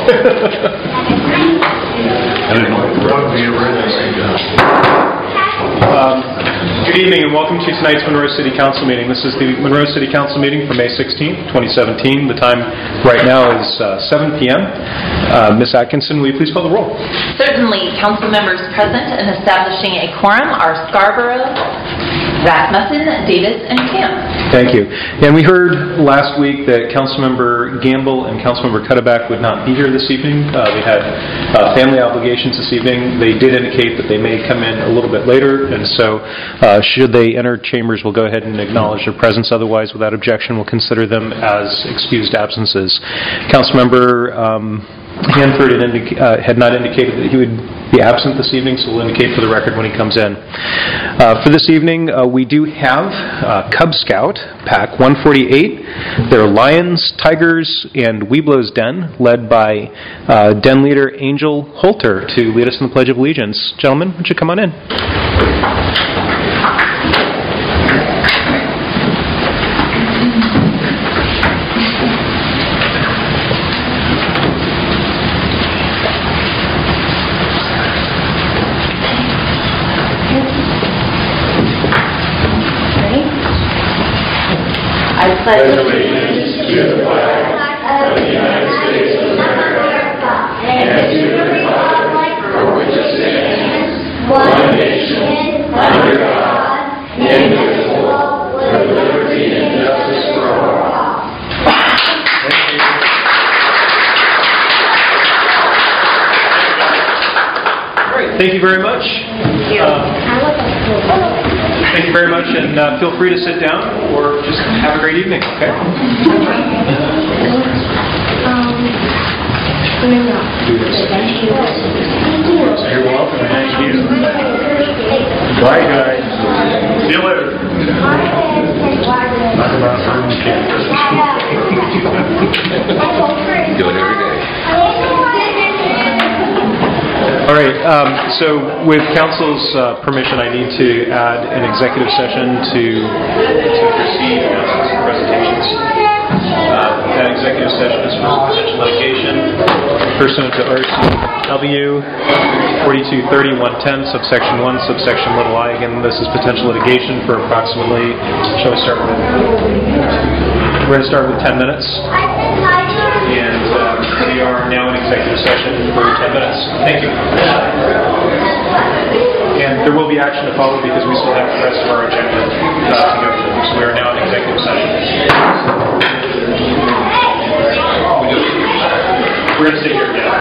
Good evening and welcome to tonight's Monroe City Council meeting. This is the Monroe City Council meeting for May 16th, 2017. The time right now is 7 p.m. Ms. Atkinson, will you please call the roll? Certainly. Council members present and establishing a quorum are Scarborough, Rasmussen, Davis, and Camp. Thank you. And we heard last week that Councilmember Gamble and Councilmember Cuddeback would not be here this evening. They had family obligations this evening. They did indicate that they may come in a little bit later, and so should they enter chambers, we'll go ahead and acknowledge their presence. Otherwise, without objection, we'll consider them as excused absences. Councilmember Hanford had not indicated that he would be absent this evening, so we'll indicate for the record when he comes in. For this evening, we do have Cub Scout, Pack 148. They're Lions, Tigers, and Weeblo's Den, led by Den leader Angel Holter to lead us in the Pledge of Allegiance. Gentlemen, would you come on in? I pledge allegiance to the flag of the United States of America and to the republic for which it stands, one nation, under God, indivisible, with liberty and justice for all. Great. Thank you very much. Thank you. Thank you very much, and feel free to sit down or just have a great evening, okay? You're welcome. Thank you. Bye, guys. See you later. Not about certain kids. Do it every day. All right, so with Council's permission, I need to add an executive session to proceed announcements and presentations. That executive session is for potential litigation pursuant to RCW 4230.110, subsection 1, subsection little I. Again, this is potential litigation for approximately, shall we start with, we're going to start with 10 minutes. And we are now in executive session for 10 minutes. Thank you. And there will be action to follow because we still have the rest of our agenda to go through. So we are now in executive session. We're going to stay here now.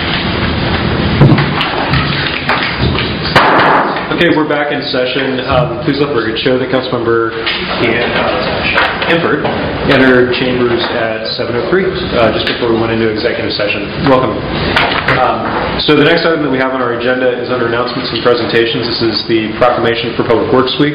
Okay, we're back in session. Please let the record show that Councilmember Hanford entered chambers at 7:03, just before we went into executive session. Welcome. So the next item that we have on our agenda is under announcements and presentations. This is the Proclamation for Public Works Week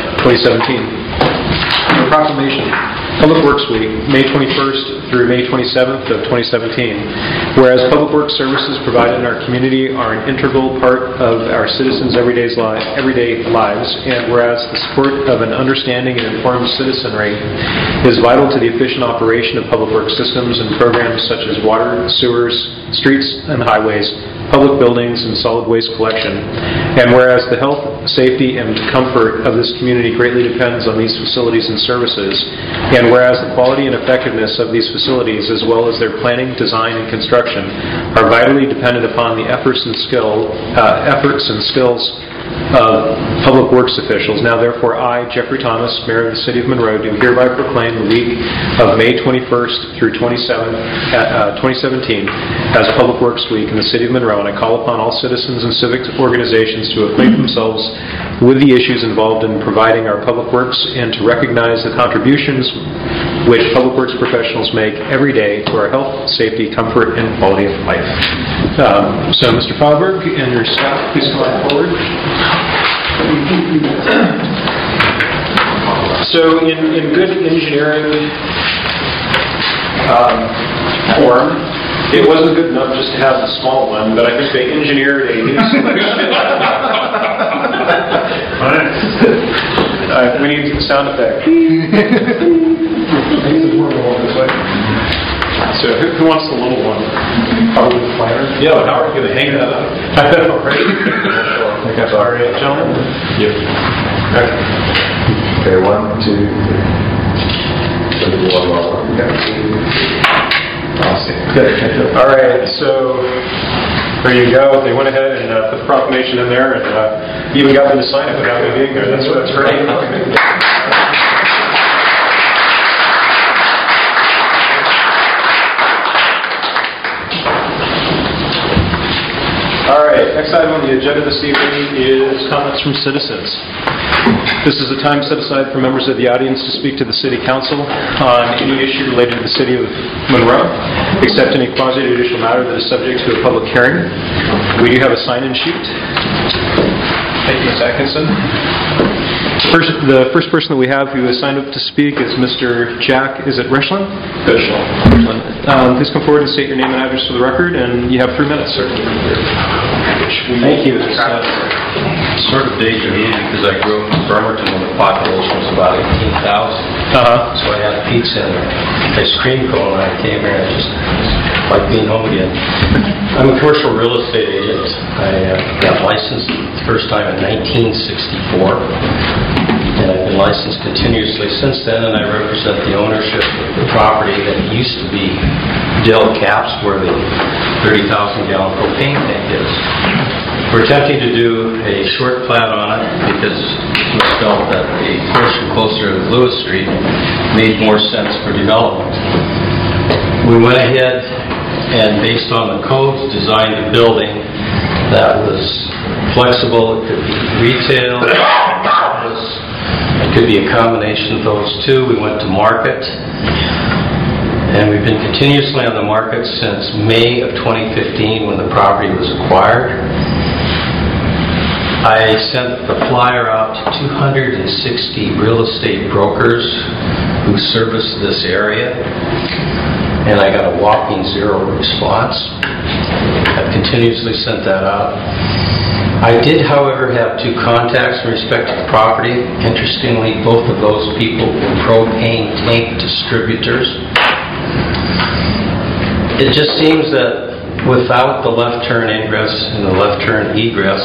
2017. Proclamation. Public Works Week, May 21st through May 27th of 2017. Whereas public works services provided in our community are an integral part of our citizens' everyday lives, and whereas the support of an understanding and informed citizenry is vital to the efficient operation of public works systems and programs such as water, sewers, streets and highways, public buildings, and solid waste collection. And whereas the health, safety, and comfort of this community greatly depends on these facilities and services, and whereas the quality and effectiveness of these facilities, as well as their planning, design, and construction, are vitally dependent upon the efforts and skills of public works officials. Now, therefore, I, Jeffrey Thomas, Mayor of the City of Monroe, do hereby proclaim the week of May 21st through 2017 as Public Works Week in the City of Monroe, and I call upon all citizens and civic organizations to acquaint themselves with the issues involved in providing our public works and to recognize the contributions which public works professionals make every day to our health, safety, comfort, and quality of life. So, Mr. Fauberg and your staff, please come on forward. So, in good engineering form, it wasn't good enough just to have the small one, but I think they engineered a new solution. We need a sound effect. So who wants the little one? Probably the planner. Yeah, but how are you going to hang that up? I know, right? Okay, sorry, gentlemen. Yep. Okay, 1, 2, 3. Good. All right, so there you go. They went ahead and put the proclamation in there, and even got them to sign it without me being there. That's great. All right, next item on the agenda this evening is comments from citizens. This is a time set aside for members of the audience to speak to the City Council on any issue related to the City of Monroe, except any quasi-judicial matter that is subject to a public hearing. We do have a sign-in sheet. Thank you, Ms. Atkinson. The first person that we have who has signed up to speak is Mr. Jack, is it Reschlin? Reschlin. Please come forward and state your name and address for the record, and you have 3 minutes, sir. Thank you. Sort of deja vu because I grew up in Bremerton when the population was about 18,000. So I had pizza and ice cream cone when I came here. I just like being home again. I'm a commercial real estate agent. I got licensed the first time in 1964. And I've been licensed continuously since then, and I represent the ownership of the property that used to be Del Caps, where the 30,000-gallon propane tank is. We're attempting to do a short plat on it because we felt that a portion closer to Lewis Street made more sense for development. We went ahead and, based on the codes, designed a building that was flexible. It could be retail, office, it could be a combination of those two. We went to market, and we've been continuously on the market since May of 2015 when the property was acquired. I sent the flyer out to 260 real estate brokers who service this area, and I got a whopping 0 response. I've continuously sent that out. I did, however, have 2 contacts in respect to the property. Interestingly, both of those people were propane tank distributors. It just seems that without the left turn ingress and the left turn egress,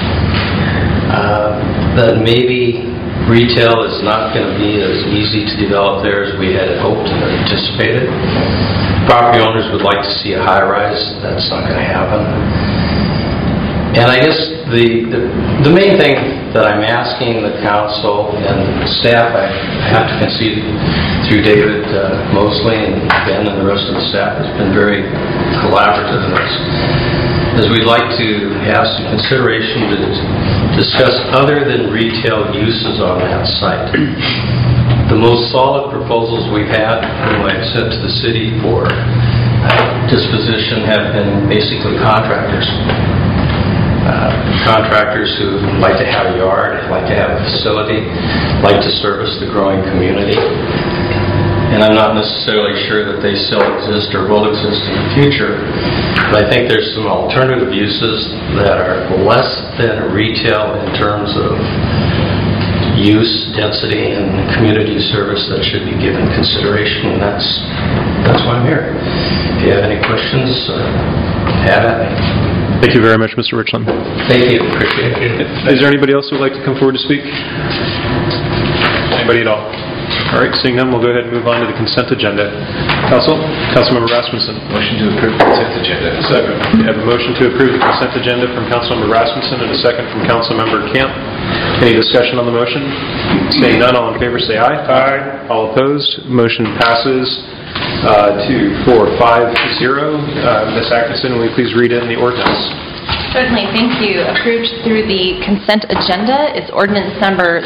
that maybe retail is not going to be as easy to develop there as we had hoped and anticipated. Property owners would like to see a high-rise. That's not going to happen. And I guess the main thing that I'm asking the council and staff, I have to concede through David Mosley and Ben and the rest of the staff has been very collaborative in this, is we'd like to have some consideration to discuss other than retail uses on that site. The most solid proposals we've had, whom I've sent to the city for disposition, have been basically contractors. Contractors who like to have a yard, like to have a facility, like to service the growing community. And I'm not necessarily sure that they still exist or will exist in the future, but I think there's some alternative uses that are less than retail in terms of use, density, and community service that should be given consideration, and that's why I'm here. If you have any questions, have at me. Thank you very much, Mr. Richland. Thank you. Appreciate it. Is there anybody else who would like to come forward to speak? Anybody at all? All right, seeing none, we'll go ahead and move on to the consent agenda. Councilmember Rasmussen. Motion to approve the consent agenda. Second. We have a motion to approve the consent agenda from Councilmember Rasmussen and a second from Councilmember Camp. Any discussion on the motion? Seeing none, all in favor say aye. Aye. All opposed? Motion passes 2, 4, 5, 0. Ms. Atkinson, will you please read in the ordinance? Certainly, thank you. Approved through the consent agenda is ordinance number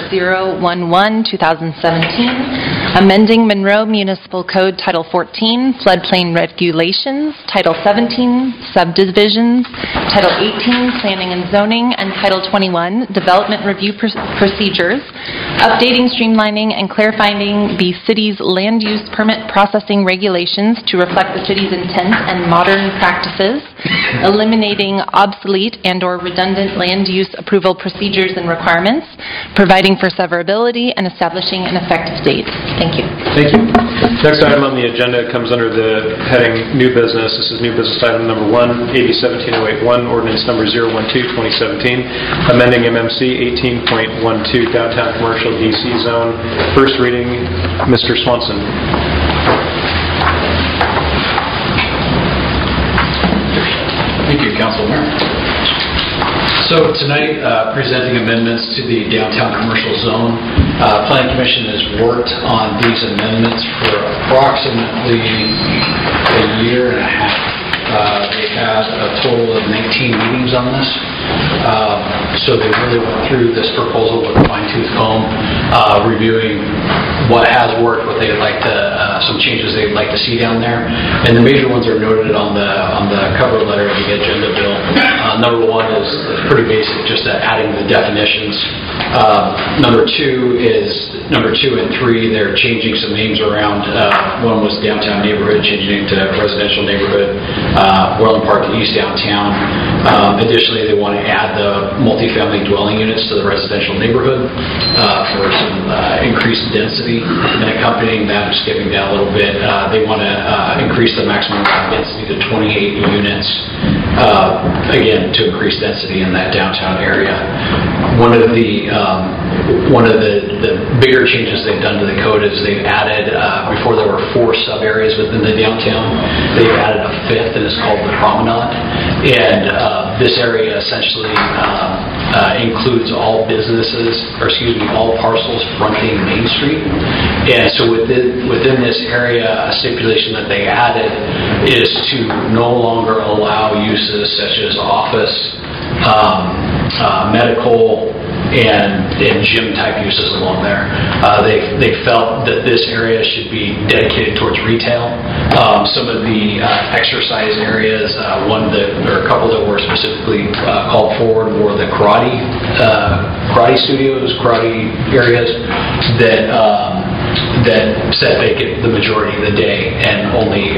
011-2017, amending Monroe Municipal Code Title 14, Floodplain Regulations, Title 17, Subdivisions, Title 18, Planning and Zoning, and Title 21, Development Review Procedures updating, streamlining, and clarifying the city's land use permit processing regulations to reflect the city's intent and modern practices, eliminating obsolete and/or redundant land use approval procedures and requirements, providing for severability, and establishing an effective date. Thank you. Thank you. Next item on the agenda comes under the heading New Business. This is new business item number 1, AB 17081, ordinance number 012-2017, amending MMC 18.12 downtown commercial DC zone. First reading, Mr. Swanson. Thank you, Councilman. So tonight, presenting amendments to the downtown commercial zone. Planning Commission has worked on these amendments for approximately a year and a half. They had a total of 19 meetings on this. So they really went through this proposal with a fine-tooth comb, reviewing what has worked, what they'd like to, some changes they'd like to see down there. And the major ones are noted on the cover letter of the agenda bill. Number 1 is pretty basic, just adding the definitions. Number 2 and 3, they're changing some names around. One was downtown neighborhood, changing it to residential neighborhood, Orland Park to East Downtown. Additionally, they want to add the multifamily dwelling units to the residential neighborhood for some increased density. And accompanying that, just skipping down a little bit, they want to increase the maximum density to 28 units, again, to increase density in that downtown area. One of the bigger changes they've done to the code is they've added, before there were 4 sub-areas within the downtown, they've added a 5th, and it's called the Promenade. And this area essentially includes all all parcels fronting Main Street. And so within this area, a stipulation that they added is to no longer allow uses such as office, medical, and gym type uses along there. They felt that this area should be dedicated towards retail. Some of the exercise areas, a couple that were specifically called forward were the karate studios, karate areas that said they get the majority of the day and only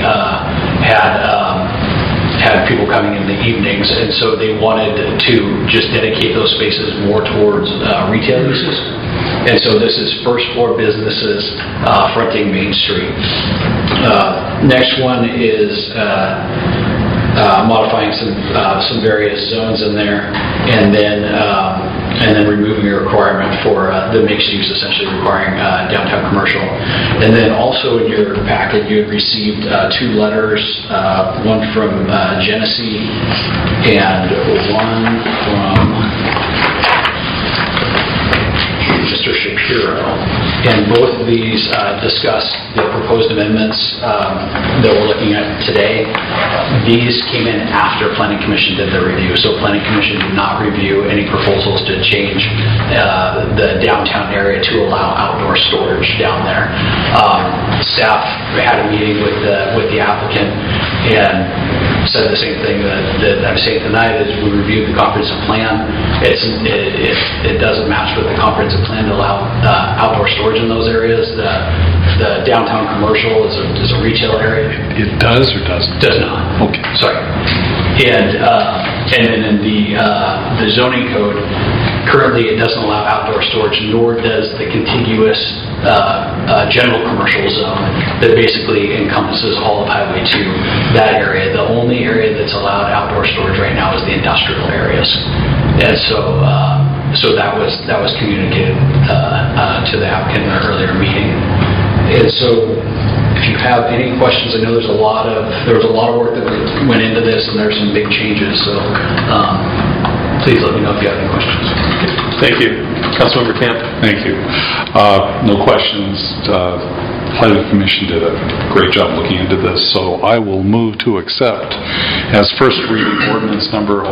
had people coming in the evenings, and so they wanted to just dedicate those spaces more towards retail uses. And so this is first floor businesses fronting Main Street. Next one is modifying some various zones in there, and then removing a requirement for the mixed use, essentially requiring downtown commercial. And then also in your packet, you had received 2 letters, one from Genesee and one from Mr. Shapiro. And both of these discuss the proposed amendments that we're looking at today. These came in after Planning Commission did their review. So Planning Commission did not review any proposals to change the downtown area to allow outdoor storage down there. Staff had a meeting with the applicant and said the same thing that I'm saying tonight. Is we reviewed the comprehensive plan. It doesn't match with the comprehensive plan to allow outdoor storage in those areas. The downtown commercial is a retail area. It does or doesn't? Does not. Okay. Sorry. And then in the zoning code, currently it doesn't allow outdoor storage, nor does the contiguous general commercial zone that basically encompasses all of Highway 2, that area. The only area that's allowed outdoor storage right now is the industrial areas. And so that was communicated to the applicant in an earlier meeting. And so if you have any questions, I know there was a lot of work that went into this, and there's some big changes. So please let me know if you have any questions. Thank you. Councilmember Camp. Thank you. No questions. Planning Commission did a great job looking into this, so I will move to accept as first reading ordinance number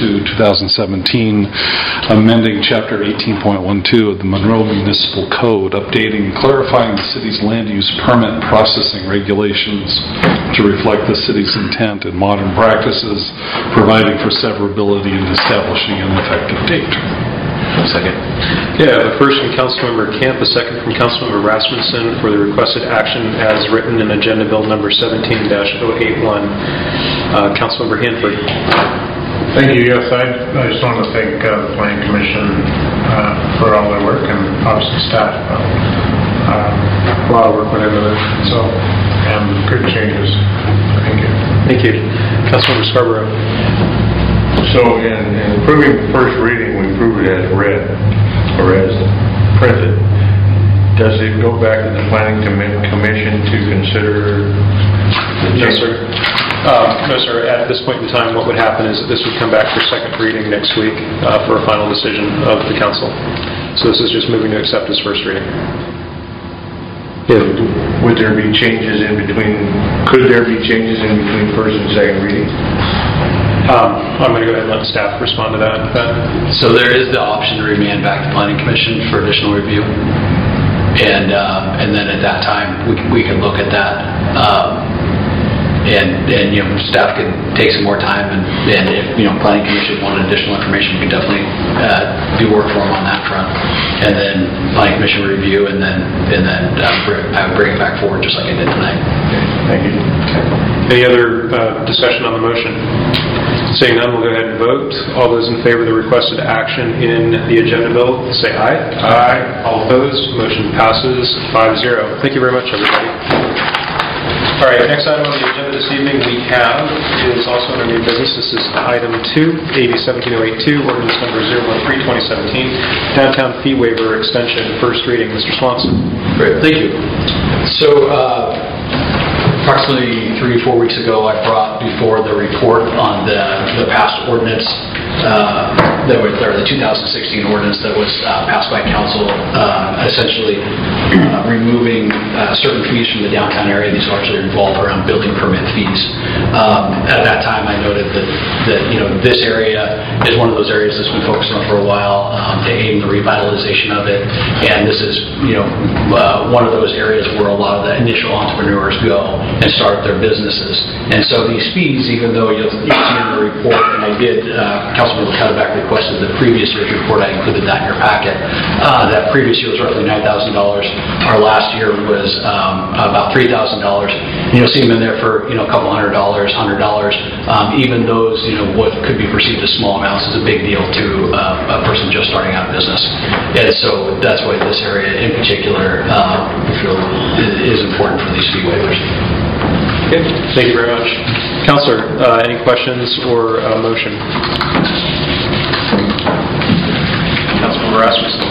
012-2017, amending Chapter 18.12 of the Monroe Municipal Code, updating and clarifying the city's land use permit processing regulations to reflect the city's intent and modern practices, providing for severability and establishing an effective date. Second. Okay, I have a first from Councilmember Camp, a second from Councilmember Rasmussen for the requested action as written in Agenda Bill number 17-081. Councilmember Hanford. Thank you. Yes, I just want to thank the Planning Commission for all their work and obviously staff. A lot of work went into this, and good changes. Thank you. Thank you. Councilmember Scarborough. So in approving the first reading, we approve it as read or as printed. Does it go back to the Planning Commission to consider the No, change? sir. No, sir. At this point in time, what would happen is that this would come back for second reading next week for a final decision of the council. So this is just moving to accept as first reading. Would there be changes in between, could there be changes in between first and second reading? I'm going to go ahead and let staff respond to that. So there is the option to remand back to Planning Commission for additional review. And then at that time, we can look at that. And staff can take some more time, and if Planning Commission wanted additional information, we can definitely do work for them on that front. And then Planning Commission review, and then bring it back forward just like I did tonight. Thank you. Any other discussion on the motion? Seeing none, we'll go ahead and vote. All those in favor of the requested action in the agenda bill, say aye. Aye. All opposed, motion passes 5-0. Thank you very much, everybody. All right, next item on the agenda this evening we have is also under new business. This is item 2, AB 17082, ordinance number 013-2017, downtown fee waiver extension, first reading. Mr. Swanson. Great, thank you. So approximately 3 or 4 weeks ago, I brought before the report on the past ordinance, the 2016 ordinance that was passed by council, essentially removing certain fees from the downtown area. These largely revolve around building permit fees. At that time, I noted that this area is one of those areas that's been focused on for a while to aid in the revitalization of it, and this is one of those areas where a lot of the initial entrepreneurs go and start their businesses. And so these fees, even though you'll see in the report, and I did, Councilmember Cutterback requested the previous year's report, I included that in your packet. That previous year was roughly $9,000. Our last year was about $3,000. And you'll see them in there for a couple $100, $100. Even those, what could be perceived as small amounts is a big deal to a person just starting out a business. And so that's why this area in particular we feel is important for these fee waivers. Okay, thank you very much. Councilor, any questions or motion? Councilmember Rasmussen.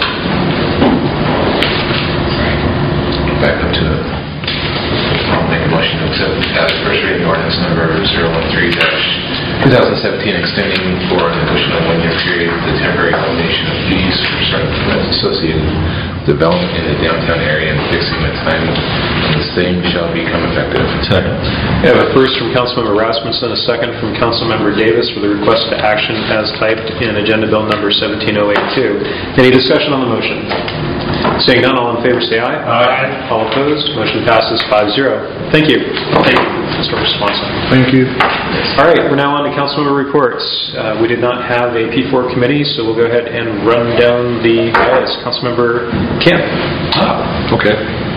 Back up to it. I'll make a motion to accept first reading ordinance number 013-2017, extending for an additional 1-year period the temporary elimination of fees for certain permits associated with development in the downtown area and fixing the time when the same shall become effective. Second. We have a first from Councilmember Rasmussen, a second from Councilmember Davis for the requested action as typed in Agenda Bill number 17082. Any discussion on the motion? Seeing none, all in favor say aye. Aye. All opposed, motion passes 5-0. Thank you. Thank you, Mr. Swanson. Thank you. All right, we're now on to Councilmember reports. We did not have a P4 committee, so we'll go ahead and run down the list. Councilmember Camp. Okay.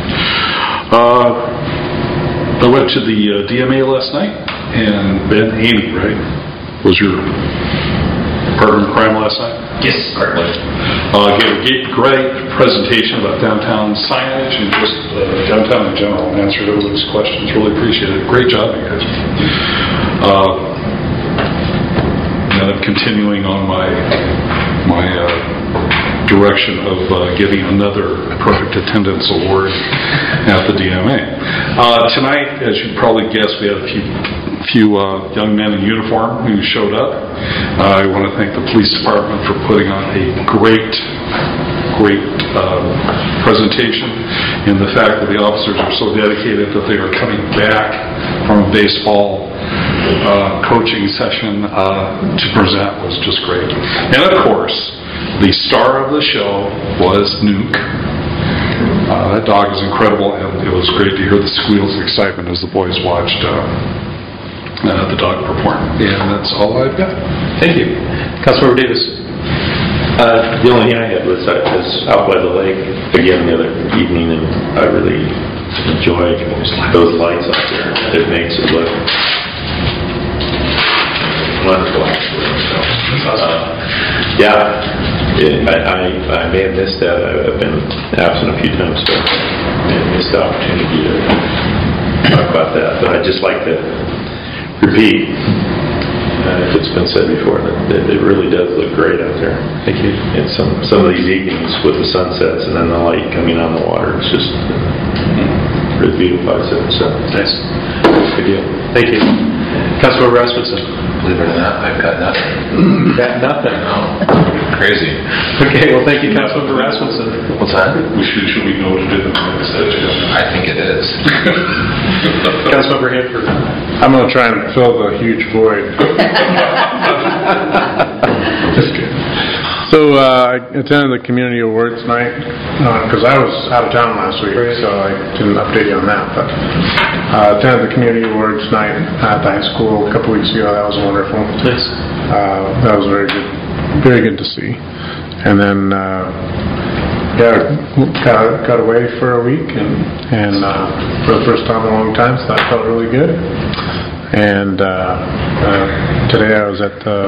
I went to the DMA last night, and Ben Amy, right, was your partner in crime last night? Yes, certainly. Gave a great presentation about downtown signage and just downtown in general, and answered everybody's questions. Really appreciate it. Great job, you guys. And I'm continuing on my direction of getting another perfect attendance award at the DMA. Tonight, as you probably guessed, we had a few young men in uniform who showed up. I want to thank the police department for putting on a great presentation, and the fact that the officers are so dedicated that they are coming back from a baseball coaching session to present was just great. And of course, the star of the show was Nuke. That dog is incredible, and it was great to hear the squeals of excitement as the boys watched the dog perform. And that's all I've got. Thank you. Councilmember Davis. The only thing I had was I was out by the lake again the other evening, and I really enjoy those lights out there. It makes it look wonderful, actually. I may have missed that. I've been absent a few times, so I missed the opportunity to talk about that. But I'd just like to repeat, if it's been said before, that it really does look great out there. Thank you. And some of these evenings with the sunsets and then the light coming on the water, it's just really beautifies it. So Nice. good deal. Thank you. Councilmember Rasmussen. Believe it or not, I've got nothing. Got nothing. No. Crazy. Okay, well, thank you, Councilmember Rasmussen. What's that? Should we note it in the minutes that I think it is. Councilmember Hanford. I'm going to try and fill the huge void. Just kidding. So I attended the community awards night because I was out of town last week, so I didn't update you on that. But attended the community awards night at the high school a couple weeks ago. That was wonderful. Nice. That was very good to see. And then got away for a week and for the first time in a long time, so that felt really good. And today I was at the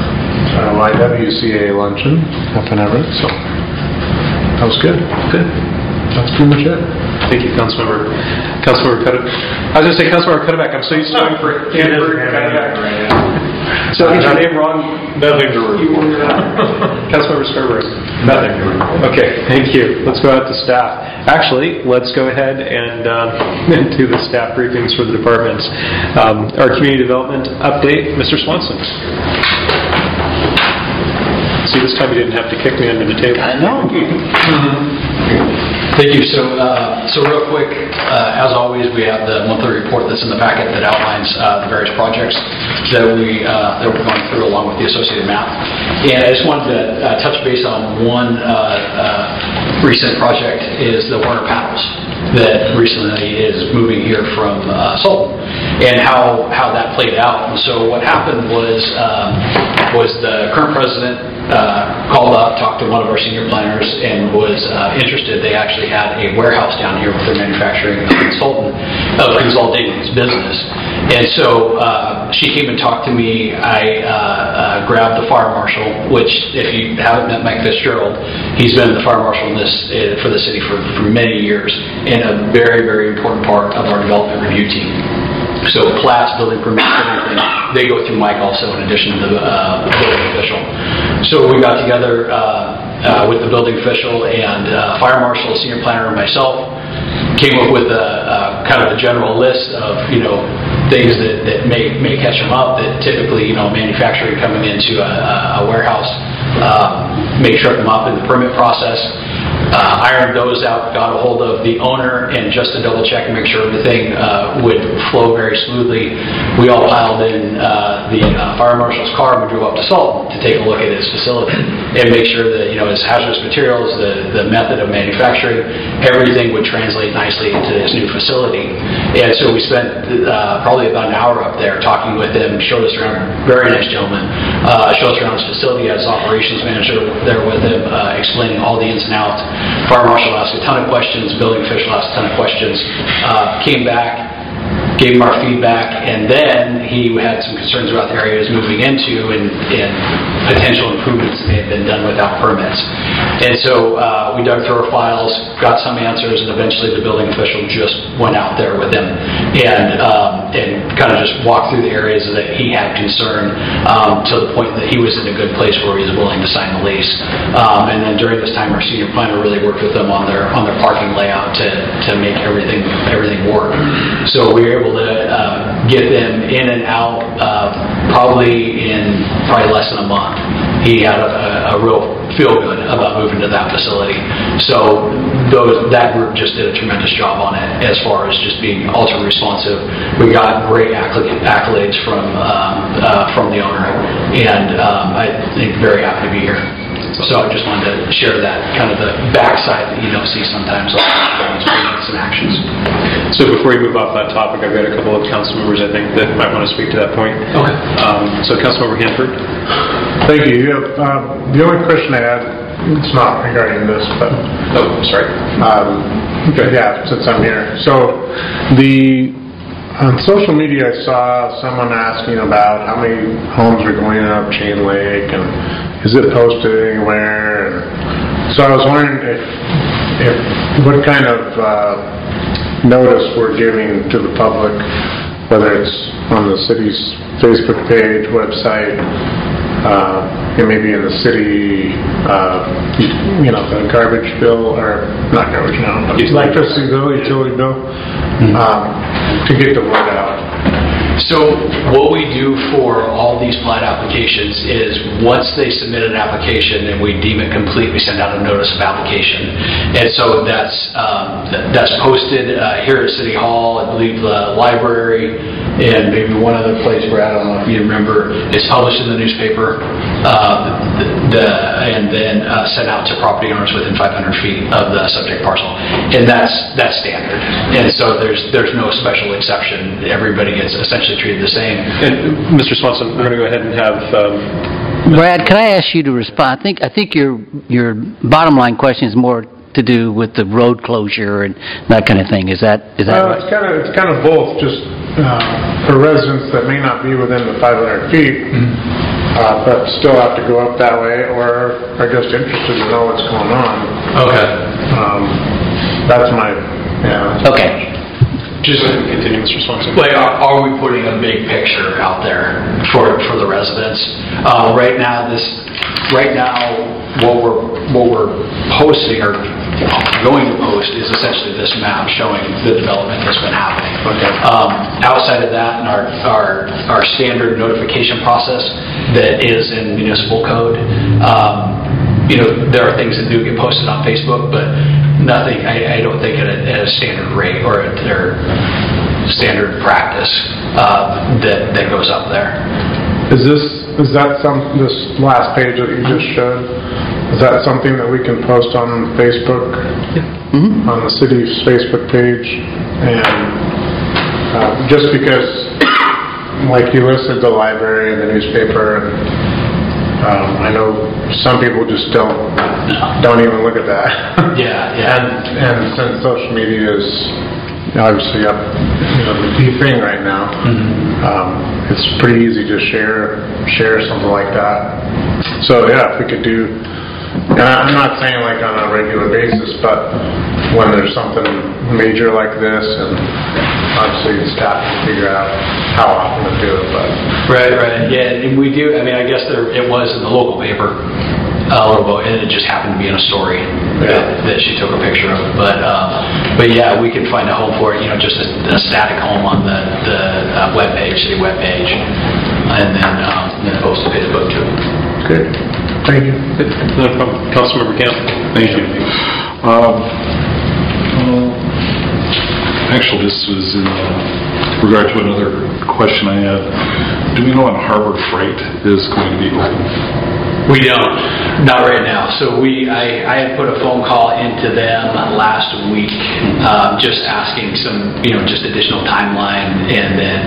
YWCA luncheon up in Everett, so that was good. Good. That's pretty much it. Thank you, Councilmember Cuddeback. I was going to say Councilmember Cuddeback. I'm so used to going for Hanford Cuddeback. So I get your name wrong. Nothing to report. Councilmember Scarborough. Nothing. Okay, thank you. Let's go out to staff. Actually, let's go ahead and do the staff briefings for the departments. Our community development update, Mr. Swanson. See, this time you didn't have to kick me under the table. I know. Thank you. So real quick, as always, we have the monthly report that's in the packet that outlines the various projects that we're going through along with the associated map. And I just wanted to touch base on one recent project is the Werner Panels that recently is moving here from Sultan, and how that played out. And so what happened was the current president called up, talked to one of our senior planners, and was interested. They actually had a warehouse down here with their manufacturing consultant consolidating his business. And so she came and talked to me. I grabbed the fire marshal, which if you haven't met Mike Fitzgerald, he's been the fire marshal for the city for many years and a very, very important part of our development review team. So plats, building permits, everything, they go through Mike also in addition to the building official. So we got together with the building official and fire marshal, senior planner, and myself, came up with a kind of a general list of, things that may catch them up, that typically, manufacturing coming into a warehouse may trip them up in the permit process. Ironed those out, got a hold of the owner, and just to double check and make sure everything would flow very smoothly, we all piled in the fire marshal's car and we drove up to Sultan to take a look at his facility and make sure that his hazardous materials, the method of manufacturing, everything would translate nicely into his new facility. And so we spent probably about an hour up there talking with him, showed us around, very nice gentleman, showed us around his facility as operations manager there with him, explaining all the ins and outs. Fire marshal asked a ton of questions, building official asked a ton of questions, came back, gave him our feedback, and then he had some concerns about the area he was moving into and potential improvements that may have been done without permits. And so we dug through our files, got some answers, and eventually the building official just went out there with him and kind of just walked through the areas that he had concern to the point that he was in a good place where he was willing to sign the lease. And then during this time, our senior planner really worked with them on their parking layout to make everything work. So we were able to get them in and out probably in less than a month. He had a real feel good about moving to that facility. So that group just did a tremendous job on it as far as just being ultra responsive. We got great accolades from the owner, and I think very happy to be here. So I just wanted to share that, kind of the backside that you don't see sometimes, like some actions. So before you move off that topic, I've got a couple of council members, I think, that might want to speak to that point. Okay. So Councilmember Hanford. Thank you. The only question I had, it's not regarding this, but... Oh, sorry. Yeah, since I'm here. So, on social media, I saw someone asking about how many homes are going up Chain Lake, and is it posted anywhere? And so I was wondering if what kind of notice we're giving to the public, whether it's on the city's Facebook page, website, and maybe in the city, the garbage bill, or not garbage now, but electricity bill, utility bill, to get the word out. So what we do for all these plat applications is once they submit an application and we deem it complete, we send out a notice of application. And so that's posted here at City Hall, I believe the library, and maybe one other place, Brad, I don't know if you remember. It's published in the newspaper and then sent out to property owners within 500 feet of the subject parcel. And that's standard. And so there's no special exception. Everybody gets essentially treated the same. And Mr. Swanson, we're going to go ahead and have... Brad, can I ask you to respond? I think your bottom line question is more to do with the road closure and that kind of thing. Is that right? It's kind of both. Just for residents that may not be within the 500 feet, but still have to go up that way, or are just interested to know what's going on. Okay. That's my... Okay. Just continue, Mr. Swanson. Like, are we putting a big picture out there for the residents? Right now, what we're posting or going to post is essentially this map showing the development that's been happening. Okay. Outside of that, in our standard notification process that is in municipal code, there are things that do get posted on Facebook, but nothing, I don't think at a standard rate or at their standard practice that goes up there. Is that this last page that you just showed? Is that something that we can post on Facebook? Yeah. Mm-hmm. On the city's Facebook page? And just because, like you listed the library and the newspaper, and I know some people just don't even look at that. Yeah. And since social media is obviously the key thing right now, it's pretty easy to share something like that. So yeah, if we could do, and I'm not saying like on a regular basis, but when there's something major like this, and obviously the staff can figure out how often to do it. But right, yeah, and we do. I mean, I guess it was in the local paper a little bit, and it just happened to be in a story that she took a picture of. But yeah, we can find a home for it. Just a static home on the webpage, city webpage, and then post to Facebook too. good. Thank you. No problem. Councilmember Camp. Thank you. Actually, this was in regard to another question I had. Do we know when Harbor Freight is going to be open? We don't. Not right now. So I had put a phone call into them last week, just asking some, just additional timeline, and then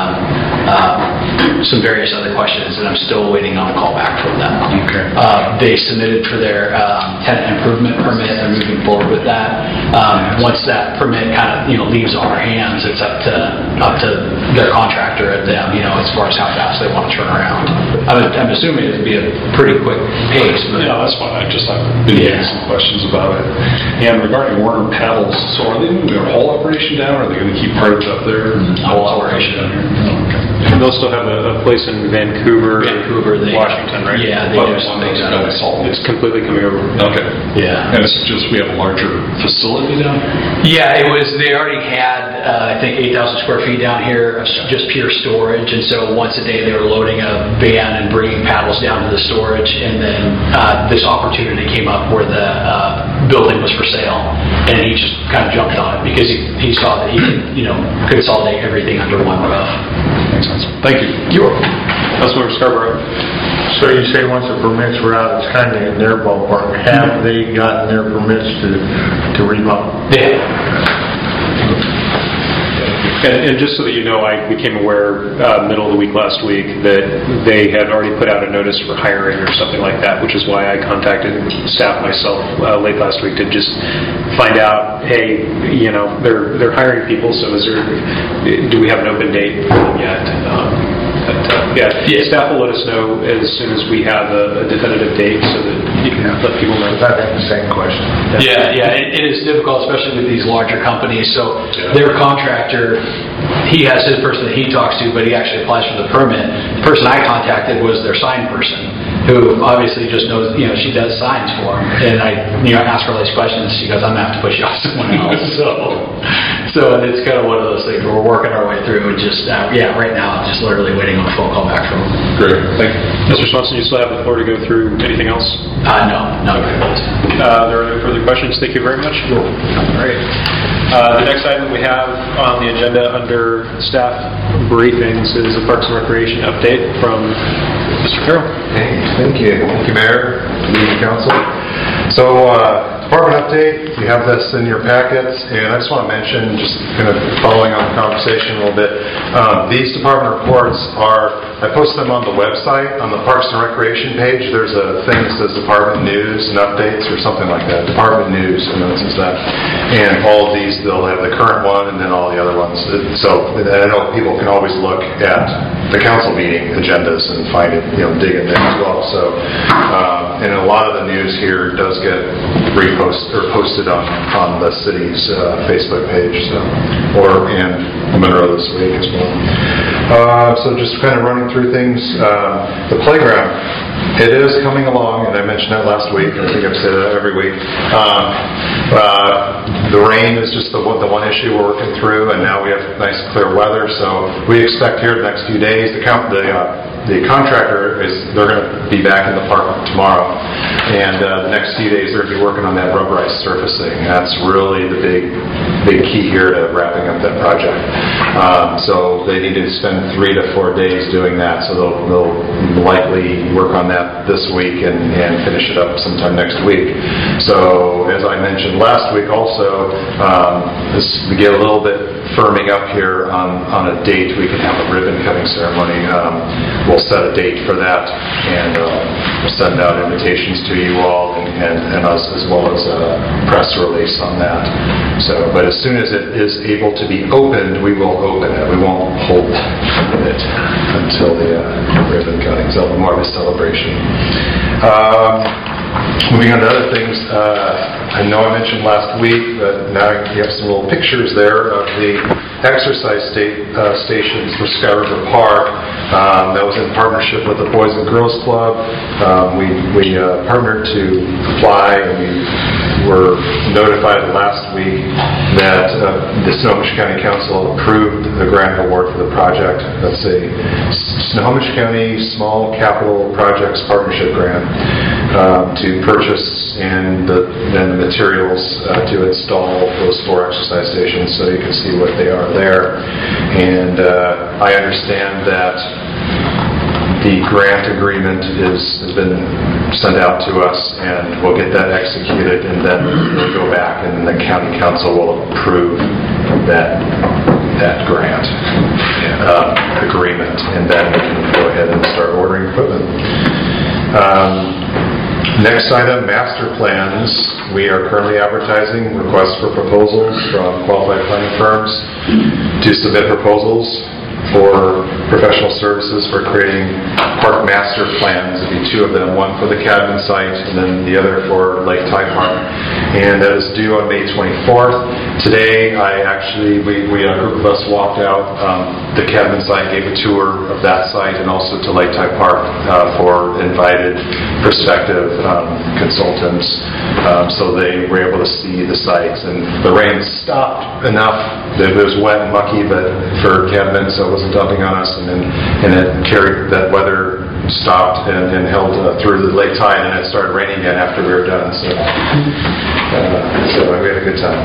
some various other questions, and I'm still waiting on a call back from them. Okay. They submitted for their tenant improvement permit. They're moving forward with that. Once that permit kind of leaves our hands, it's up to their contractor at them, as far as how fast they want to turn around. I'm assuming it would be a pretty quick pace. But yeah, that's fine. I just have been getting some questions about it. And regarding Warner Paddles, so are they moving their whole operation down, or are they going to keep part of it up there? Whole operation down here. Okay. And they'll still have a place in Vancouver, Washington, right? Yeah, they do some things out of it. It's completely coming over. Okay. Yeah. And it's just we have a larger facility down here? Yeah, they already had, I think, 8,000 square feet down here of just pure storage, and so once a day they were loading a van and bringing paddles down to the storage, and then this opportunity came up where the building was for sale. and he just kind of jumped on it because he saw that he could, consolidate everything under one roof. Makes sense. Thank you. You're welcome. Councilmember Scarborough. So you say once the permits were out, it's kind of in their ballpark. Have they gotten their permits to remodel? Yeah. And just so that you know, I became aware middle of the week last week that they had already put out a notice for hiring or something like that, which is why I contacted staff myself late last week to just find out, hey, they're hiring people, so do we have an open date for them yet? Staff will let us know as soon as we have a definitive date so that you can let people know. I have the same question. Yeah, it is difficult, especially with these larger companies. So their contractor, he has his person that he talks to, but he actually applies for the permit. The person I contacted was their sign person, who obviously just knows, she does signs for him. And I asked her all these questions. She goes, I'm going to have to push you off someone else. So it's kind of one of those things where we're working our way through and just, right now, I'm just literally waiting on a phone call back from him. Great. Thank you. Mr. Swanson, you still have the floor to go through anything else? No. There are no further questions. Thank you very much. All right. The next item we have on the agenda under staff briefings is a Parks and Recreation update from Mr. Carroll. Hey, thank you. Thank you, Mayor, Community Council. So, department update, you have this in your packets, and I just want to mention, just kind of following on the conversation a little bit, these department reports I post them on the website, on the Parks and Recreation page. There's a thing that says Department News and Updates or something like that. Department News announces that. And all of these, they'll have the current one and then all the other ones. So, I know people can always look at the council meeting agendas and find it, dig in there as well. So, and a lot of the news here does get posted on the city's Facebook page, and Monroe this week as well. So just kind of running through things. The playground, it is coming along, and I mentioned that last week. I think I've said that every week. The rain is just the one issue we're working through, and now we have nice clear weather. So we expect here the next few days the contractor they're going to be back in the park tomorrow, and the next few days they're going to be working on that rubberized surfacing. That's really the big key here to wrapping up that project. So they need to spend 3 to 4 days doing that. So they'll likely work on that this week and finish it up sometime next week. So as I mentioned last week also, we get a little bit firming up here on a date. We can have a ribbon cutting ceremony. We'll set a date for that, and we'll send out invitations to you all and us, as well as a press release on that. So, but as soon as it is able to be opened, we will open it. We won't hold it until the ribbon cutting. So more of a celebration. Moving on to other things, I know I mentioned last week, but now you have some little pictures there of the exercise stations for Sky River Park. That was in partnership with the Boys and Girls Club. We partnered to apply, and we were notified last week that the Snohomish County Council approved the grant award for the project. That's a Snohomish County Small Capital Projects Partnership Grant to purchase and then the materials to install those 4 exercise stations, so you can see what they are there. And I understand that the grant agreement has been sent out to us, and we'll get that executed, and then we'll go back and the county council will approve that grant agreement, and then we can go ahead and start ordering equipment. Next item, master plans. We are currently advertising requests for proposals from qualified planning firms to submit proposals for professional services for creating park master plans. There'll be 2 of them, one for the Cadman site and then the other for Lake Tide Park. And that is due on May 24th. Today, we a group of us walked out the Cadman site, gave a tour of that site and also to Lake Tide Park for invited prospective consultants. So they were able to see the sites, and the rain stopped enough that it was wet and mucky, but for Cadman, so it wasn't dumping on us, and it carried that weather stopped and held through the late tide, and it started raining again after we were done. So we had a good time.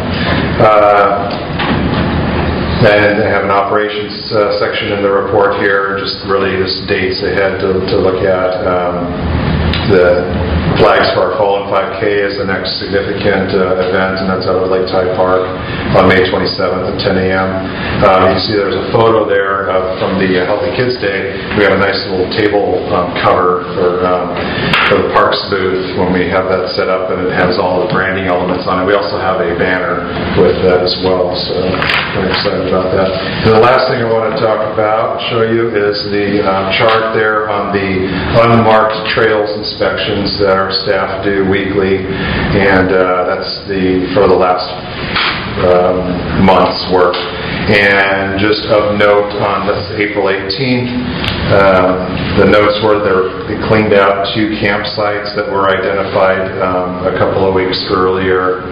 And I have an operations section in the report here, just really just dates ahead to look at. The Flags for Our Fallen 5K is the next significant event, and that's out at Lake Tide Park on May 27th at 10 a.m. You can see there's a photo there from the Healthy Kids Day. We have a nice little table cover for the Parks booth when we have that set up, and it has all the branding elements on it. We also have a banner with that as well, so I'm excited about that. And the last thing I want to show you is the chart there on the unmarked trails inspections that our staff do weekly, and that's for the last month's work. And just of note, on April 18th, the notes were they cleaned out 2 campsites that were identified a couple of weeks earlier.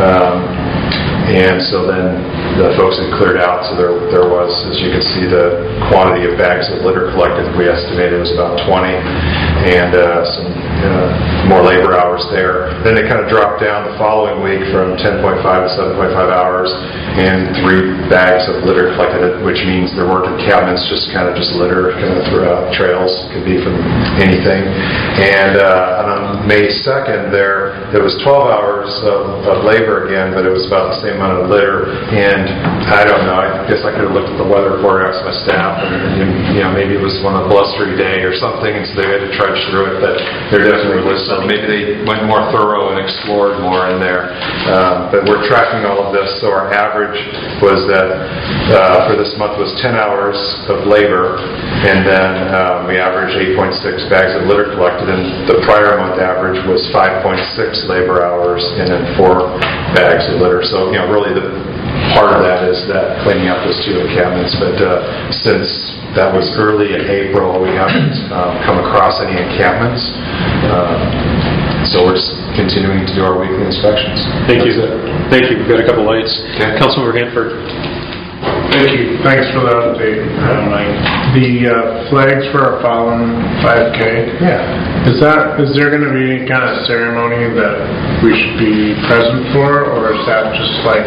And so then the folks had cleared out, so there was, as you can see, the quantity of bags of litter collected, we estimated was about 20, and some more labor hours there. Then it kind of dropped down the following week from 10.5 to 7.5 hours, and 3 bags of litter collected, which means there weren't encampments, just litter kind of throughout trails, could be from anything. And on May 2nd, there was 12 hours of labor again, but it was about the same amount of litter. And I don't know, I guess I could have looked at the weather forecast, my staff, and maybe it was one of the blustery day or something, and so they had to trudge through it. But there definitely was some. Maybe they went more thorough and explored more in there. But we're tracking all of this, so our average was that for this month was 10 hours of labor, and then we averaged 8.6 bags of litter collected, and the prior month average was 5.6 labor hours and then 4 bags of litter. So really the part of that is that cleaning up those 2 encampments. But since that was early in April, we haven't come across any encampments. So we're just continuing to do our weekly inspections. Thank you. Thank you. We've got a couple lights. Okay. Councilmember Hanford. Thank you. Thanks for the update, Mike. The Flags for Our Fallen 5K. Yeah. Is there going to be any kind of ceremony that we should be present for, or is that just like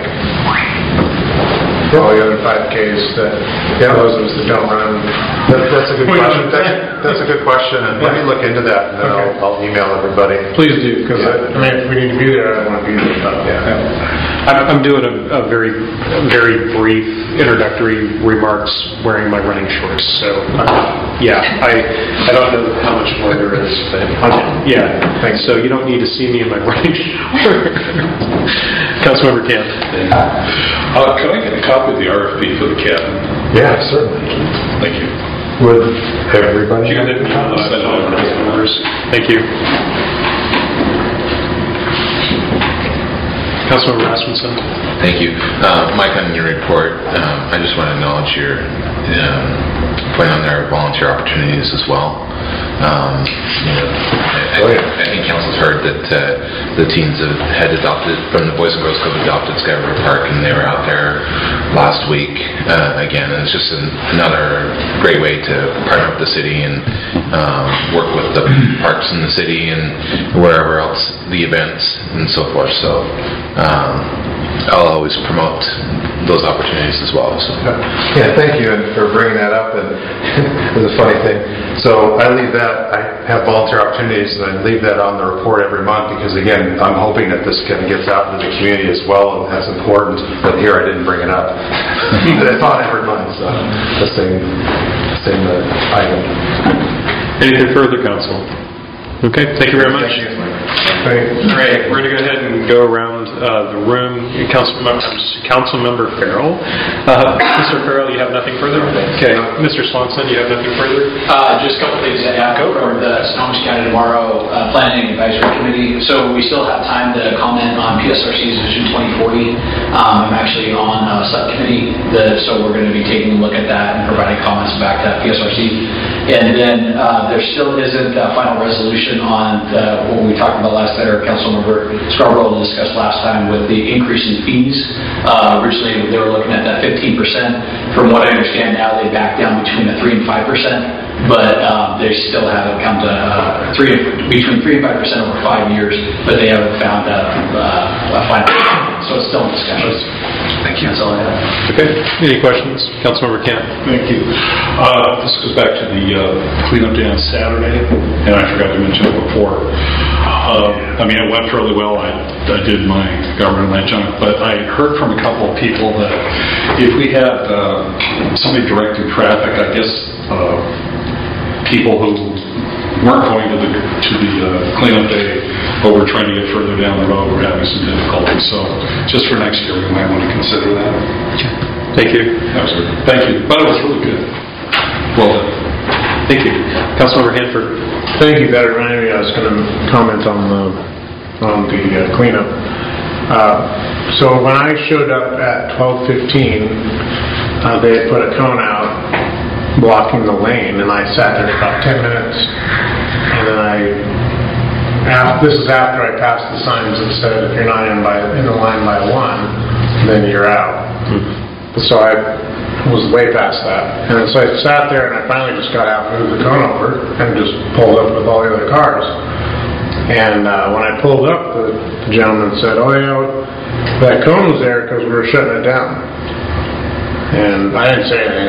all the other 5Ks that those of us that don't run? That's a good question. That's a good question, and let me look into that, and then I'll email everybody. Please do, because if we need to be there, I want to be there. I'm doing a very, very brief introductory remarks wearing my running shorts. So, I don't know how much more there is, but thanks. So you don't need to see me in my running shorts. Councilmember Camp. Can I get a copy of the RFP for the cabin? Yeah, certainly. Thank you. Would everybody? You can send it over to members. Thank you. Councilmember Rasmussen. Thank you. Mike, on your report, I just want to acknowledge your point on their volunteer opportunities as well. I think Council's heard that the teens had adopted, from the Boys and Girls Club, adopted Sky River Park, and they were out there last week again. And it's just another great way to partner with the city and work with the parks in the city and wherever else, the events and so forth. So I'll always promote those opportunities as well. So. Yeah, thank you for bringing that up. And it was a funny thing. So I have volunteer opportunities, and I leave that on the report every month because, again, I'm hoping that this kind of gets out into the community as well, and that's important. But here I didn't bring it up. It's on every month, so the same item. Anything further, Council? Okay, thank you very much. Thank you. All right, we're going to go ahead and go around the room. Councilmember Farrell. Mr. Farrell, you have nothing further? Okay. Mr. Swanson, you have nothing further? Just a couple things to add from the Snohomish County Tomorrow Planning Advisory Committee. So we still have time to comment on PSRC's Vision 2040. I'm actually on a subcommittee, so we're going to be taking a look at that and providing comments back to PSRC. And then there still isn't a final resolution on what we talked about last night, or Councilmember Scarborough discussed last time with the increase in fees. Originally, they were looking at that 15%. From what I understand now, they backed down between a 3% and 5%. but they still haven't come to between 3 and 5% over 5 years, but they haven't found a final. So it's still in discussion. Thank you. That's all I have. Okay. Any questions? Councilmember Kent. Thank you. This goes back to the cleanup day on Saturday, and I forgot to mention it before. I mean, it went fairly well. I did my government adjunct, but I heard from a couple of people that if we had somebody directing traffic, I guess people who weren't going to the cleanup day but were trying to get further down the road were having some difficulty. So just for next year, we might want to consider that. Thank you. That was good. Thank you. But it was really good. Well done. Thank you. Councilmember Hanford. Thank you. That reminded me, I was going to comment on the cleanup. So when I showed up at 12:15, they had put a cone out blocking the lane, and I sat there for about 10 minutes. And then this is after I passed the signs that said if you're not in the line by 1, then you're out. So I was way past that. And so I sat there and I finally just got out, moved the cone over, and just pulled up with all the other cars. And when I pulled up, the gentleman said, "Oh yeah, that cone was there because we were shutting it down." And I didn't say anything.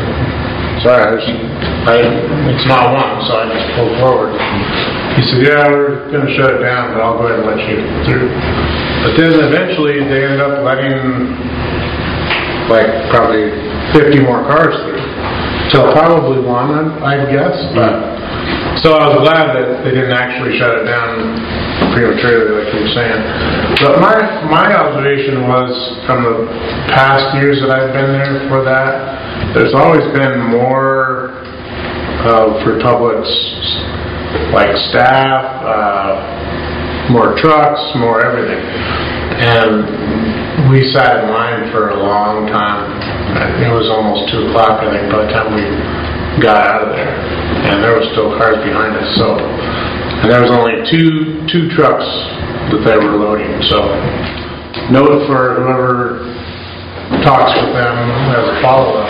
It's not one, so I just pulled forward. He said, "Yeah, we're going to shut it down, but I'll go ahead and let you through." But then eventually they ended up letting probably 50 more cars through. Till probably 1, I guess. But so I was glad that they didn't actually shut it down prematurely, like you were saying. But my observation was from the past years that I've been there for that, there's always been more of Republic's staff, more trucks, more everything. And we sat in line for a long time. It was almost 2 o'clock, I think, by the time we got out of there. And there were still cars behind us. And there was only two trucks that they were loading. So note for whoever talks with them as a follow-up.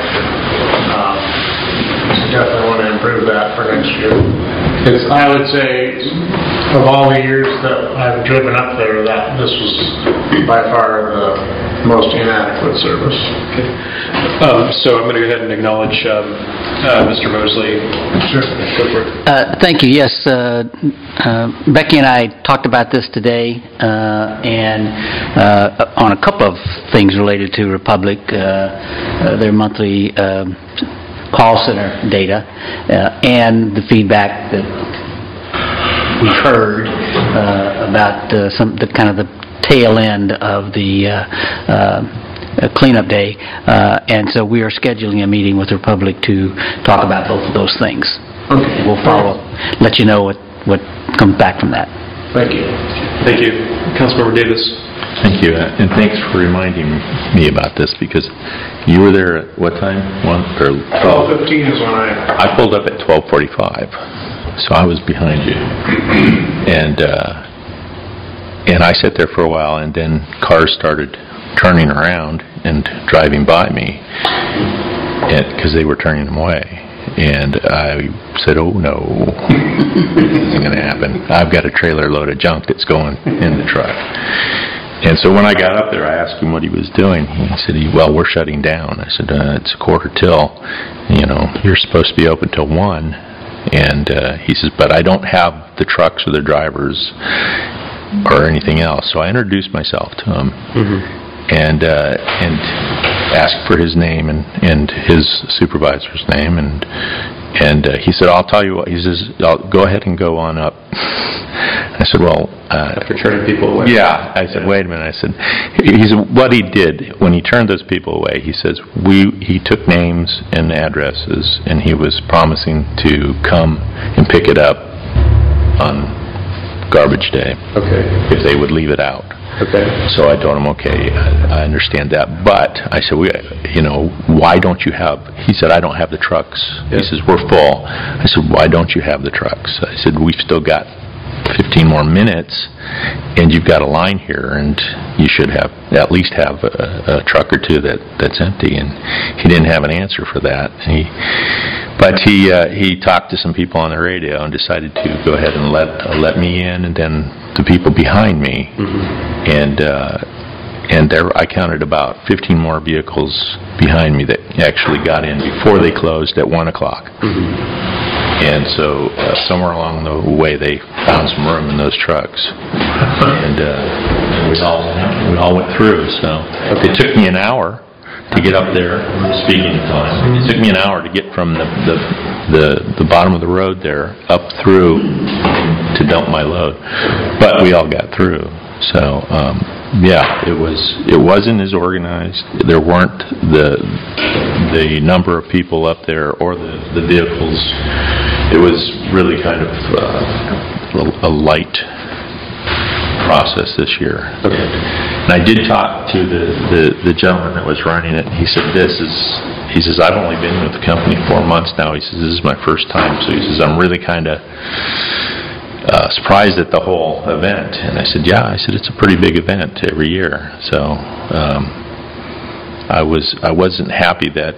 Definitely want to improve that for next year. I would say, of all the years that I've driven up there, that this was by far the most inadequate service. Okay. So I'm going to go ahead and acknowledge Mr. Mosley. Sure. Go for it. Thank you. Yes, Becky and I talked about this today, and on a couple of things related to Republic, their monthly call center data, and the feedback that we've heard about the tail end of the cleanup day, and so we are scheduling a meeting with Republic to talk about both of those things. Okay. We'll follow up, let you know what comes back from that. Thank you. Thank you. Councilmember Davis. Thank you, and thanks for reminding me about this, because you were there at what time? 1 or 12:15 is when I pulled up at 12:45, so I was behind you, and I sat there for a while, and then cars started turning around and driving by me, because they were turning them away. And I said, "Oh no, this isn't going to happen. I've got a trailer load of junk that's going in the truck." And so when I got up there, I asked him what he was doing. He said, "Well, we're shutting down." I said, "It's 1:45. You're supposed to be open till 1. And he says, "But I don't have the trucks or the drivers or anything else." So I introduced myself to him. And asked for his name and his supervisor's name, and he said, "I'll tell you what." He says, "Go ahead and go on up." I said, "Well, after turning people away." Yeah. I said, "Wait a minute." I said, he said, what he did when he turned those people away, he says, he took names and addresses, and he was promising to come and pick it up on garbage day. Okay. If they would leave it out. Okay. So I told him, "Okay, I understand that." But I said, "Why don't you have..." He said, "I don't have the trucks." Yeah. He says, "We're full." I said, "Why don't you have the trucks?" I said, "We've still got 15 more minutes, and you've got a line here, and you should at least have a truck or two that's empty. And he didn't have an answer for that. But he talked to some people on the radio and decided to go ahead and let me in, and then the people behind me. And there I counted about 15 more vehicles behind me that actually got in before they closed at 1 o'clock. And so somewhere along the way they found some room in those trucks, and we all went through. So it took me an hour to get up there. Speaking of time, it took me an hour to get from the bottom of the road there up through to dump my load, but we all got through. So yeah, it wasn't as organized. There weren't the number of people up there or the vehicles. It was really kind of a light process this year. Okay. And I did talk to the gentleman that was running it. He said, he says, I've only been with the company 4 months now. He says, this is my first time. So he says, I'm really kind of surprised at the whole event. And I said, yeah. I said, it's a pretty big event every year. So I wasn't happy that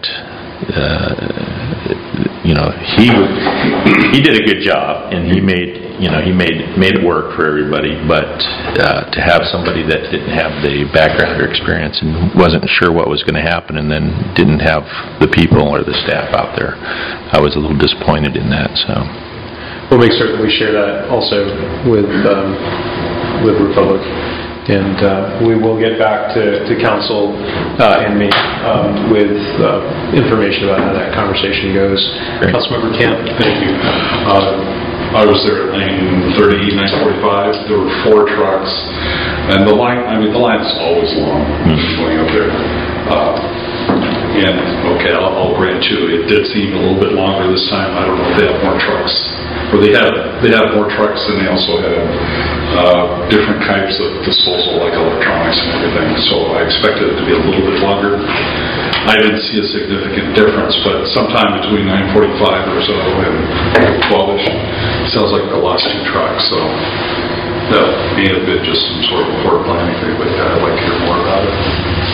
he did a good job, and he made it work for everybody. But to have somebody that didn't have the background or experience and wasn't sure what was going to happen, and then didn't have the people or the staff out there, I was a little disappointed in that. So we'll make certain we share that also with Republic. And we will get back to council and me with information about how that conversation goes. Great. Councilmember Camp. Thank you. I was there at lane 30, 945. There were 4 trucks, and the line's always long going up there. And okay, I'll grant you, it did seem a little bit longer this time. I don't know if they have more trucks. Or they have more trucks, and they also have different types of disposal, like electronics and everything. So I expected it to be a little bit longer. I didn't see a significant difference, but sometime between 9:45 or so and 12ish, sounds like the last 2 trucks. So that may have been just some sort of poor planning thing, but yeah, I'd like to hear more about it.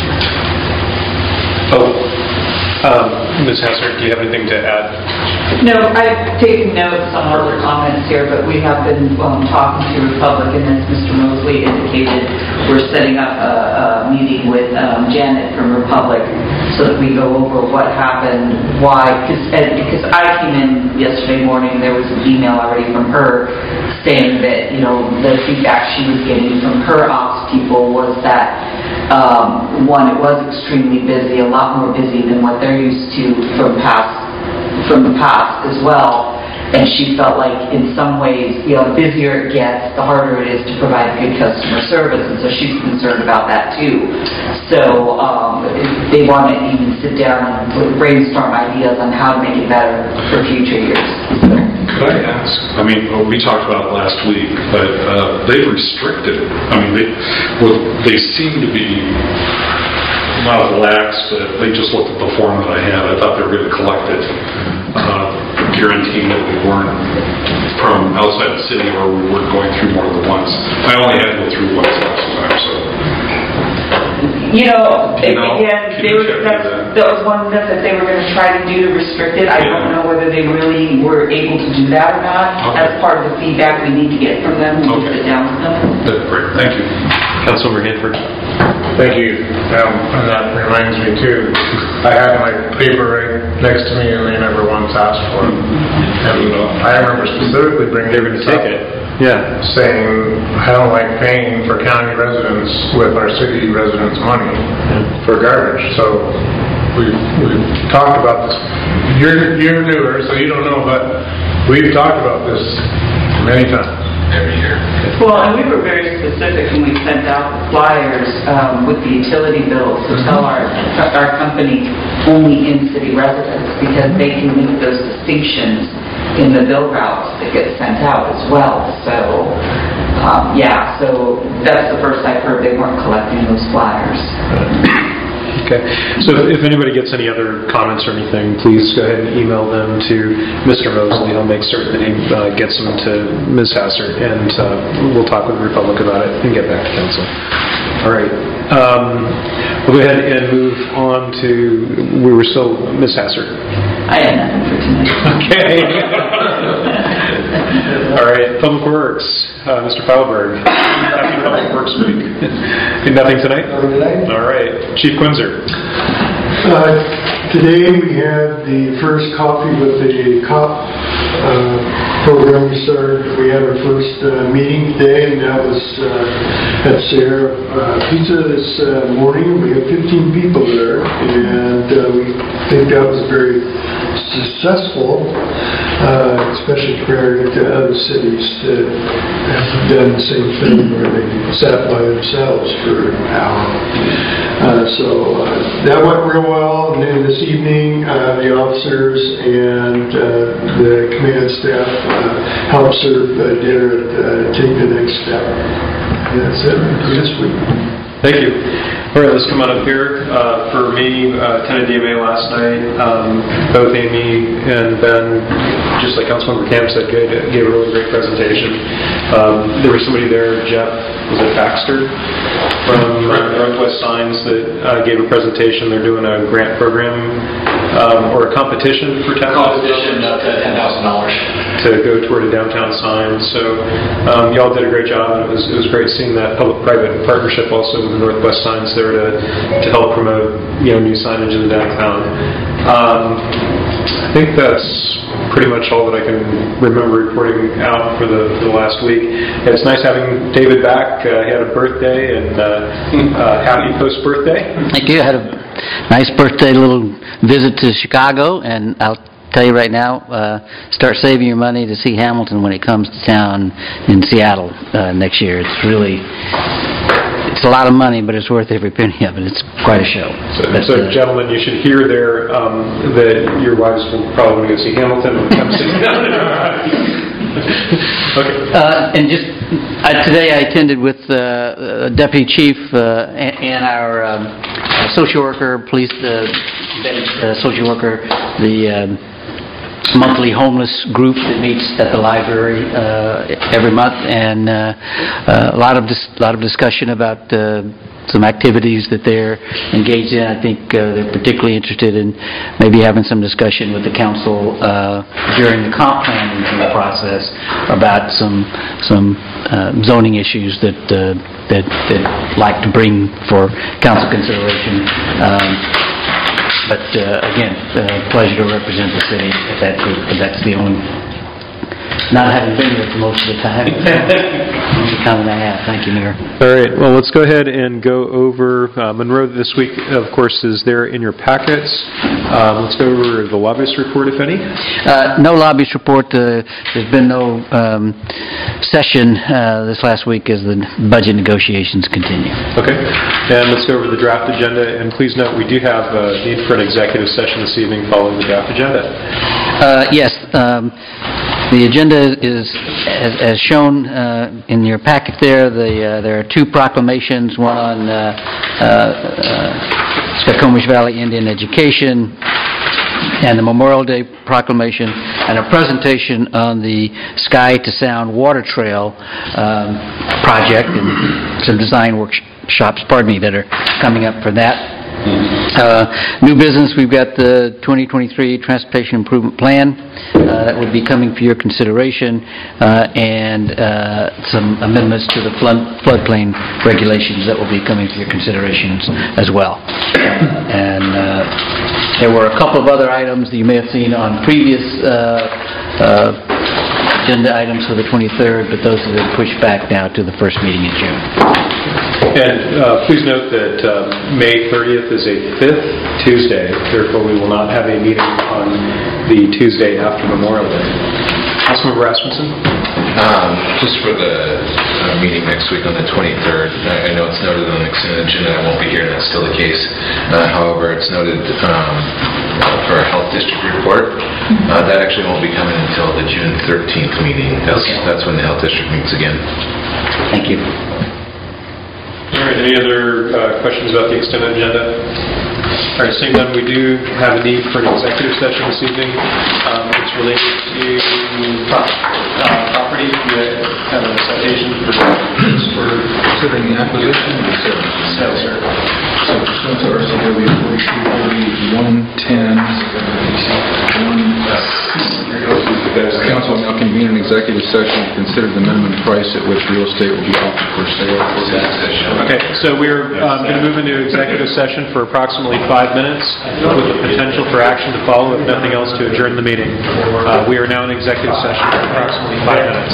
Ms. Hassert, do you have anything to add? No, I've taken notes on other comments here, but we have been talking to Republic, and as Mr. Mosley indicated, we're setting up a meeting with Janet from Republic so that we go over what happened, why, because I came in yesterday morning, there was an email already from her saying that, the feedback she was getting from her ops people was that one, it was extremely busy, a lot more busy than what they're used to from the past as well. And she felt like in some ways, the busier it gets, the harder it is to provide good customer service. And so she's concerned about that too. So they want to even sit down and brainstorm ideas on how to make it better for future years. Could I ask, we talked about it last week, but they restricted, they seem to be not lax, but they just looked at the form that I had. I thought they were going to collect it, guaranteeing that we weren't from outside the city or we weren't going through more than once. I only had to go through once last time, so. That was one of them that they were going to try to do to restrict it. I don't know whether they really were able to do that or not. Okay. That's part of the feedback we need to get from them. We need to sit down with them. Great, thank you. Councilmember Hanford. Thank you. And that reminds me too, I had my paper right next to me and they never once asked for it. And I remember specifically bringing They were going to take it. Yeah. Saying, I don't like paying for county residents with our city residents' money for garbage. So we've talked about this. You're newer, so you don't know, but we've talked about this many times. every year. Well, and we were very specific when we sent out the flyers with the utility bills to tell our company only in-city residents, because they can make those distinctions in the bill routes that get sent out as well. So, yeah, so that's the first I've heard they weren't collecting those flyers. Okay. So if anybody gets any other comments or anything, please go ahead and email them to Mr. Mosley. He'll make certain that he gets them to Ms. Hasser, and we'll talk with the Republic about it and get back to council. All right. We'll go ahead and move on to, we were still, Ms. Hasser. I have nothing for tonight. Okay. All right. Public Works, Mr. Feilberg. Happy Public Works Week. Nothing tonight? All right. Chief Quinzer. Today we had the first coffee with the COP program started. We had our first meeting today, and that was at Sierra Pizza this morning. We had 15 people there, and we think that was very successful, especially compared to other cities that have done the same thing where they sat by themselves for an hour. So that went real well, and then this evening the officers and the command staff helped serve dinner to take the next step. And that's it for this week. Thank you. All right, let's come on up here. For me, attended DMA last night. Both Amy and Ben, just like Councilmember Camp said, gave a really great presentation. There was somebody there, Jeff, was it Baxter, from Northwest Signs that gave a presentation. They're doing a grant program or a competition for $10,000. Competition up to $10,000. To go toward a downtown sign. So y'all did a great job, and it was great seeing that public-private partnership also with the Northwest Signs there to help promote new signage in the downtown. I think that's pretty much all that I can remember reporting out for the last week. It's nice having David back. He had a birthday, and happy post-birthday. Thank you. I had a nice birthday little visit to Chicago, and I'll tell you right now, start saving your money to see Hamilton when it comes to town in Seattle next year. It's a lot of money, but it's worth every penny of it. It's quite a show. So gentlemen, you should hear there that your wives will probably want to go see Hamilton when it comes to Okay. And just today I attended with Deputy Chief and our social worker, police social worker, the monthly homeless group that meets at the library every month, and a lot of discussion about some activities that they're engaged in. I think they're particularly interested in maybe having some discussion with the council during the comp planning process about some zoning issues that like to bring for council consideration. But again, pleasure to represent the city at that group, but that's the only, not having been here for most of the time. Only comment I have. Thank you, Mayor. All right, well, let's go ahead and go over Monroe this week, of course, is there in your packets. Let's go over the lobbyist report, if any. No lobbyist report. There's been no session this last week as the budget negotiations continue. Okay, and let's go over the draft agenda, and please note we do have a need for an executive session this evening following the draft agenda. Yes. The agenda is, as shown in your packet there, there are two proclamations, one on Skokomish Valley Indian education and the Memorial Day proclamation, and a presentation on the Sky to Sound Water Trail project and some design workshops, that are coming up for that. New business, we've got the 2023 Transportation Improvement Plan that would be coming for your consideration, and some amendments to the floodplain regulations that will be coming for your considerations as well. And there were a couple of other items that you may have seen on previous agenda items for the 23rd, but those have been pushed back now to the first meeting in June. And please note that May 30th is a 5th Tuesday, therefore we will not have a meeting on the Tuesday after Memorial Day. Councilmember Rasmussen? Just for the meeting next week on the 23rd, I know it's noted on the consent agenda, I won't be here, and that's still the case. However, it's noted for a health district report. That actually won't be coming until the June 13th meeting. That's when the health district meets again. Thank you. All right, any other questions about the extended agenda? All right, seeing none, we do have a need for an executive session this evening. It's related to property. We have a citation for considering the acquisition or sale, sir. So pursuant to RCW 4230-110, council will now convene an executive session to consider the minimum price at which real estate will be offered for sale. Okay, so we're going to move into executive session for approximately 5 minutes with the potential for action to follow, if nothing else, to adjourn the meeting. We are now in executive session for approximately 5 minutes.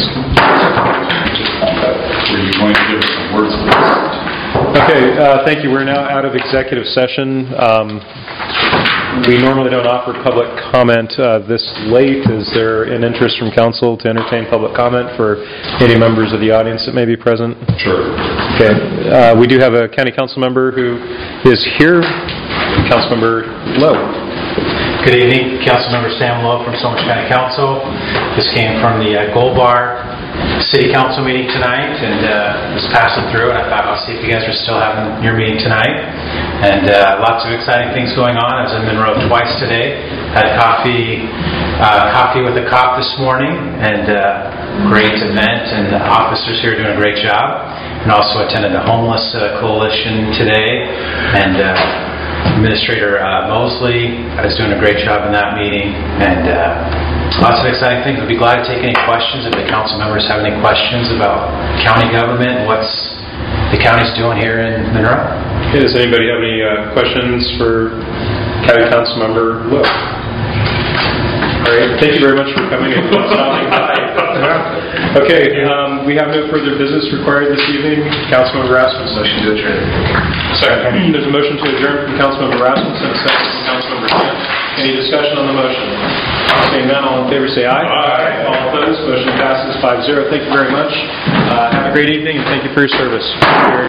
Were you going to give us some words of wisdom? Okay, thank you. We're now out of executive session. We normally don't offer public comment this late. Is there an interest from council to entertain public comment for any members of the audience that may be present? Sure. Okay. We do have a county council member who is here. Councilmember Lowe. Good evening, Councilmember Sam Lowe from Snohomish County Council. This came from the Gold Bar City Council meeting tonight, and was passing through, and I thought, I'll see if you guys are still having your meeting tonight. And lots of exciting things going on. I was in Monroe twice today. Had coffee with a cop this morning, and great event, and the officers here are doing a great job. And also attended the Homeless Coalition today, and Administrator Mosley is doing a great job in that meeting, and lots of exciting things. I'd be glad to take any questions if the council members have any questions about county government and what's the county's doing here in Monroe. Okay, does anybody have any questions for County Council Member Lowe? All right, thank you very much for coming and stopping by. Okay, we have no further business required this evening. Councilmember Rasmussen. Motion to adjourn. Second. There's a motion to adjourn from Councilmember Rasmussen, a second from Councilmember Smith. Any discussion on the motion? Seeing none, all in favor say aye. Aye. All opposed, motion passes 5-0. Thank you very much. Have a great evening, and thank you for your service.